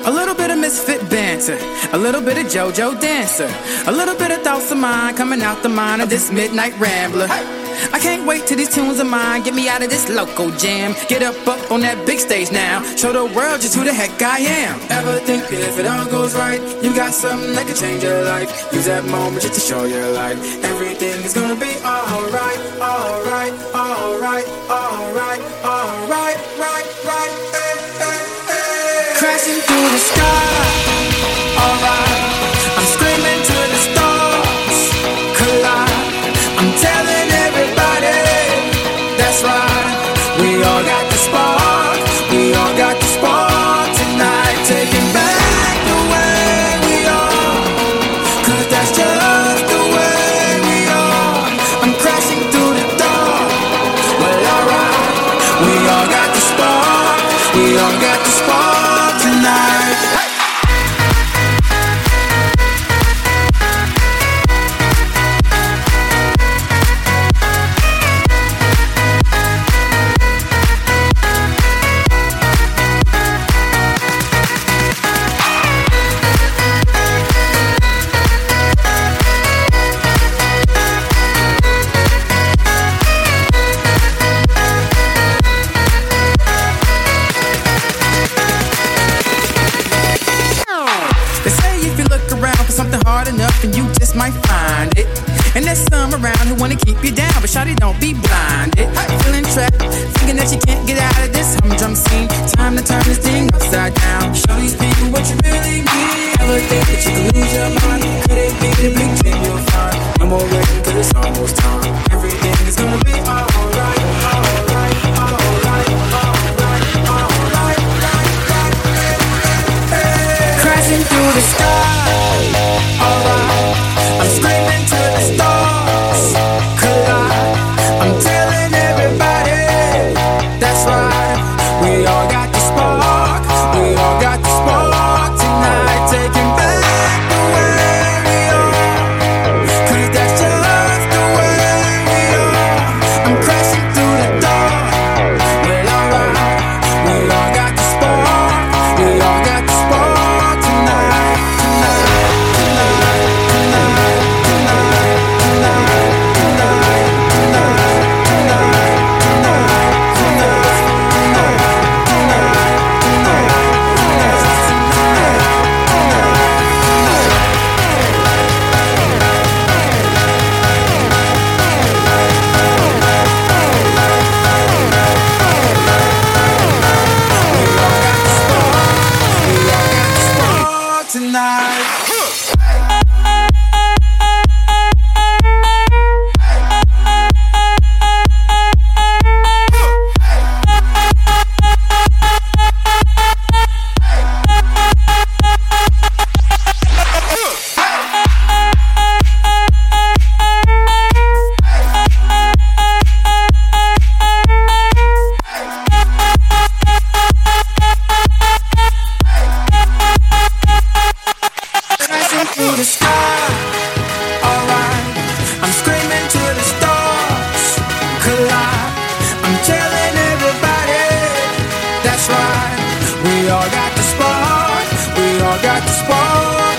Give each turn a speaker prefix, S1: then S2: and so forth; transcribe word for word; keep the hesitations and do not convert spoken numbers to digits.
S1: A little bit of misfit banter, a little bit of JoJo dancer, a little bit of thoughts of mine coming out the mind of this midnight rambler. I can't wait till these tunes of mine get me out of this local jam. Get up up on that big stage now, show the world just who the heck I am. Ever think that if it all goes right, you got something that could change your life? Use that moment just to show your light. Everything is gonna be alright, alright, alright, alright, alright, right, right, hey, hey, hey. Crashing through the sky, alright. I'm screaming to the stars, collide. I'm telling everybody, that's right. We all got the spark, we all got the spark tonight. Taking back the way we are, 'cause that's just the way we are. I'm crashing through the dark, well alright. We all got the spark, we all got the spark tonight. Hey! And you just might find it. And there's some around who wanna keep you down, but shawty, don't be blinded. Feeling trapped, thinking that you can't get out of this humdrum scene. Time to turn this thing upside down. Show these people what you really need. Ever think that you could lose your mind? Could it be the big dream you'll find? No more waiting 'cause it's almost time. Everything is gonna be alright, alright, alright, alright, alright, right, right, hey, hey, hey. Crashing through the sky, alright. I'm screaming to the stars, collide. I'm telling everybody, that's right. We all got the spark, we all got the spark tonight. Taking back the way we are, 'cause that's just the way we are. I'm crashing through the dark, well alright. We all got the spark, we all got the spark tonight, tonight, tonight. We all got the spark, we all got the spark.